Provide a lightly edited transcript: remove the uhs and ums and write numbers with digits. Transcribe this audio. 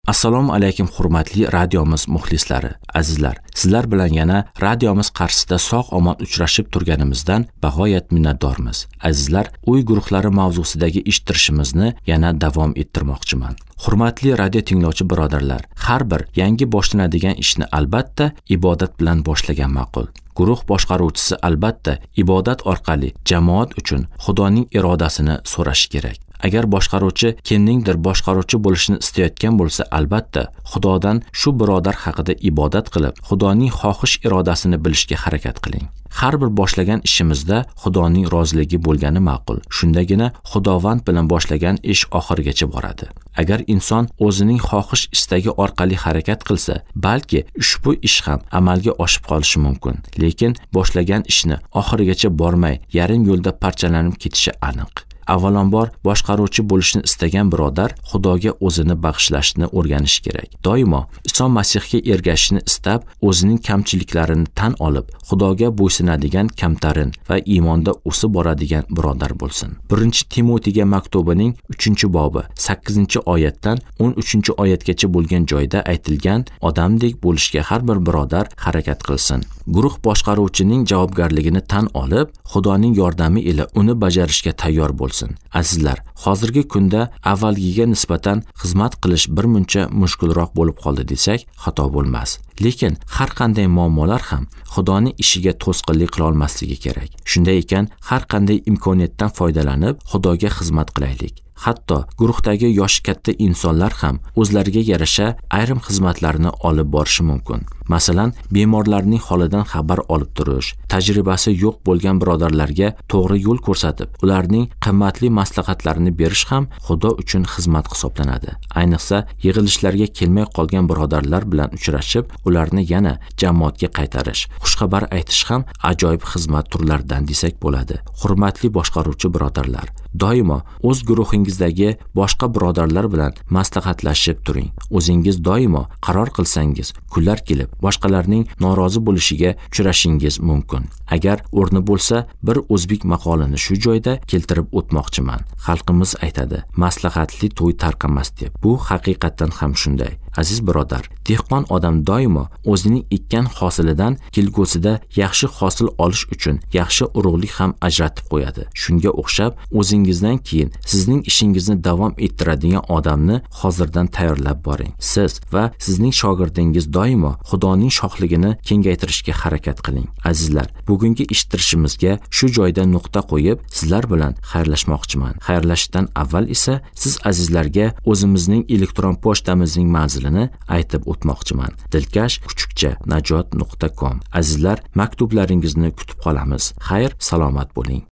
Assalomu alaykum hurmatli radiomiz muxlislari, azizlar. Sizlar bilan yana radiomiz qarshisida sog'-omon uchrashib turganimizdan bag'oyat minnatdormiz. Azizlar, uy guruhlari mavzusidagi eshittirishimizni yana davom ettirmoqchiman. Hurmatli radio tinglovchi birodarlar, har bir yangi boshlanadigan ishni albatta ibodat bilan boshlagan ma'qul. Guruh boshqaruvchisi albatta ibodat orqali jamoat uchun Xudoning irodasini so'rashi kerak. Agar boshqaruvchi kimningdir boshqaruvchi bo'lishini istayotgan bo'lsa, albatta Xudodan shu birodar haqida ibodat qilib, Xudoning xohish irodasini bilishga harakat qiling. Har bir boshlagan ishimizda Xudoning roziligi bo'lgani ma'qul. Shundagina Xudovand bilan boshlagan ish oxirigacha boradi. Agar inson o'zining xohish istagi orqali harakat qilsa, balki ushbu ish ham amalga oshib qolishi mumkin. Lekin boshlagan ishni oxirigacha bormay, yarim yo'lda parchalanib ketishi aniq. Avvalambor boshqaruvchi bo'lishni istagan birodar Xudoga o'zini bag'ishlashni o'rganishi kerak. Doimo Iso Masihga ergashishni istab, o'zining kamchiliklarini tan olib, Xudoga bo'ysunadigan kamtarin va iymonda o'sib boradigan birodar bo'lsin. 1-Timotiga maktubining 3-bobi 8-oyatdan 13-oyatgacha bo'lgan joyda aytilgan odamdek bo'lishga har bir birodar harakat qilsin. Guruh boshqaruvchining javobgarligini tan olib, Xudoning yordami ila uni bajarishga tayyor bo'lsin. Azizlar, hozirgi kunda avvalgiga nisbatan xizmat qilish bir muncha mushkulroq bo'lib qoldi desak, xato bo'lmas. Lekin har qanday muammolar ham Xudoning ishiga to'sqinlik qila olmasligi kerak. Shunday ekan, har qanday imkoniyatdan foydalanib Xudoga xizmat qilaylik. Hatto guruhdagi yoshi katta insonlar ham o'zlariga yarasha ayrim xizmatlarni olib borishi mumkin. Masalan, bemorlarning holidan xabar olib turish, tajribasi yo'q bo'lgan birodarlarga to'g'ri yo'l ko'rsatib, ularning qimmatli maslahatlarini berish ham Xudo uchun xizmat hisoblanadi. Ayniqsa, yig'ilishlarga kelmay qolgan birodarlar bilan uchrashib, ularni yana jamoatga qaytarish, xushxabar aytish ham ajoyib xizmat turlaridan desak bo'ladi. Hurmatli boshqaruvchi birodarlar, doimo o'z guruhingizdagi boshqa birodarlar bilan maslahatlashib turing. O'zingiz doimo qaror qilsangiz, kunlar kelib boshqalarning norozi bo'lishiga uchrashingiz mumkin. Agar o'rni bo'lsa, bir o'zbek maqolini shu joyda keltirib o'tmoqchiman. Xalqimiz aytadi, maslahatli to'y tarqamas deb. Bu haqiqatan ham shunday. Aziz birodar, dehqon odam doimo o'zining ekkan hosilidan kelgusida yaxshi hosil olish uchun yaxshi urug'lik ham ajratib qo'yadi. Shunga o'xshab, o'zingizdan keyin sizning ishingizni davom ettiradigan odamni hozirdan tayyorlab boring. Siz va sizning shogirdingiz doimo Xudoning shohligini kengaytirishga harakat qiling. Azizlar, bugungi eshittirishimizga shu joyda nuqta qo'yib, sizlar bilan xayrlashmoqchiman. Xayrlashishdan avval esa siz azizlarga o'zimizning elektron pochtamizning manzilini aytib o'tmoqchiman. dilkash_najot.com. Azizlar, maktublaringizni kutib qolamiz. Xayr, salomat bo'ling.